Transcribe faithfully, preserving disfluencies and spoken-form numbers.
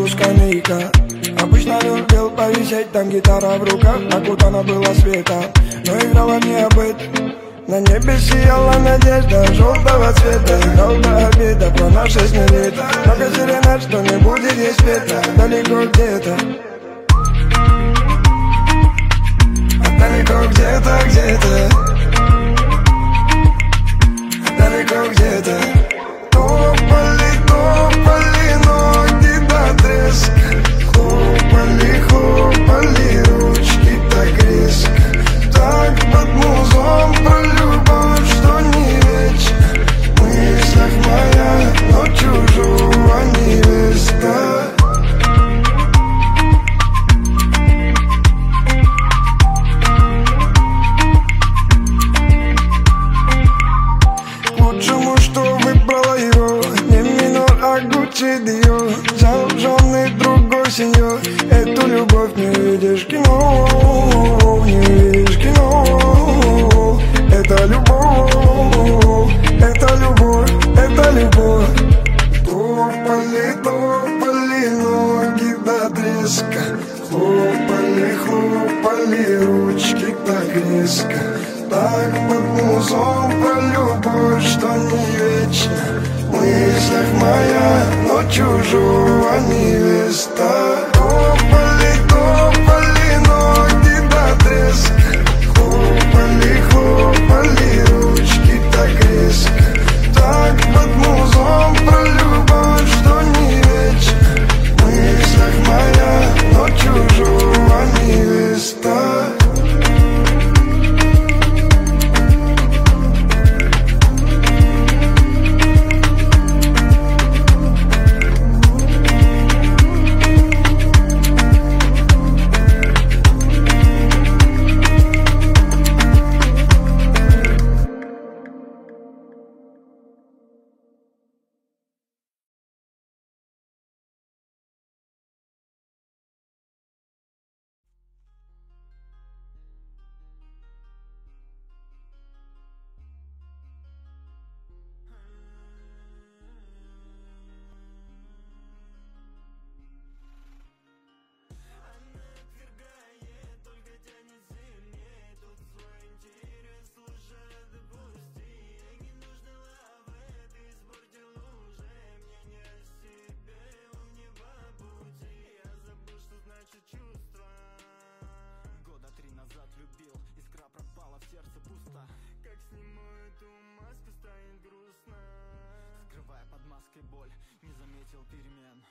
скамейка. Обычно любил повисеть, там гитара в руках, а куда она была света, но играла не об этом. На небе сияла надежда желтого цвета. Играл до обеда про наши лета. Много серенад, что не будет здесь света. Далеко где-то, далеко где-то, где-то, далеко где-то. Топали, топали ноги до треска. Хлопали, хлопали ручки так резко. Так под музон про любовь, что не вечно. В мыслях моя, но чужого невеста. К лучшему, что выбрала его, не минор, а Гуччи Диор. Взял в жены другой сеньор. Эту любовь не видишь в кино, не видишь в кино. Это любовь, это любовь, это любовь. Топали, топали ноги до треска. Хлопали, хлопали ручки так резко. Так под музон про любовь, что не вечно. В мыслях моя, но чужого невеста. Топали, топали ноги до треска. Хлопали, хлопали ручки так резко. Так под музон про любовь, что не вечно. В мыслях моя, но чужого невеста. Боль, не заметил перемен.